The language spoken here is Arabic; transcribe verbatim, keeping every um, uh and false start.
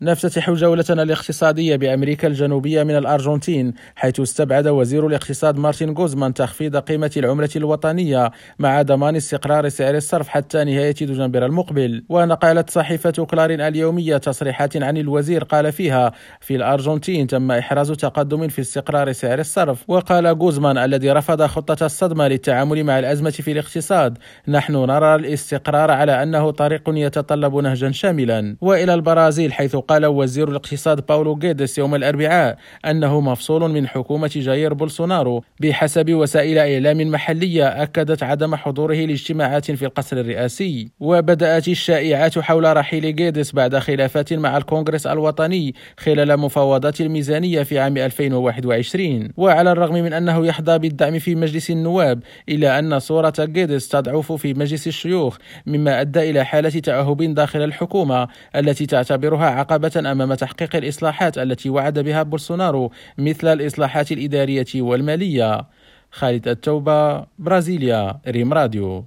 نفتتح جولتنا الاقتصادية بأمريكا الجنوبية من الأرجنتين، حيث استبعد وزير الاقتصاد مارتن غوزمان تخفيض قيمة العملة الوطنية مع ضمان استقرار سعر الصرف حتى نهاية دجنبر المقبل. ونقلت صحيفة كلارين اليومية تصريحات عن الوزير قال فيها: في الأرجنتين تم إحراز تقدم في استقرار سعر الصرف. وقال غوزمان الذي رفض خطة الصدمة للتعامل مع الأزمة في الاقتصاد: نحن نرى الاستقرار على أنه طريق يتطلب نهجا شاملا. وإلى البرازيل، حيث قال وزير الاقتصاد باولو غيدس يوم الأربعاء أنه مفصول من حكومة جاير بولسونارو. بحسب وسائل إعلام محلية أكدت عدم حضوره لاجتماعات في القصر الرئاسي. وبدأت الشائعات حول رحيل غيدس بعد خلافات مع الكونغرس الوطني خلال مفاوضات الميزانية في عام ألفين وواحد وعشرين. وعلى الرغم من أنه يحظى بالدعم في مجلس النواب، إلا أن صورة غيدس تضعف في مجلس الشيوخ، مما أدى إلى حالة تأهب داخل الحكومة التي تعتبرها عقبة أمام تحقيق الإصلاحات التي وعد بها بولسونارو، مثل الإصلاحات الإدارية والمالية. خالد التوبة، برازيليا، ريم راديو.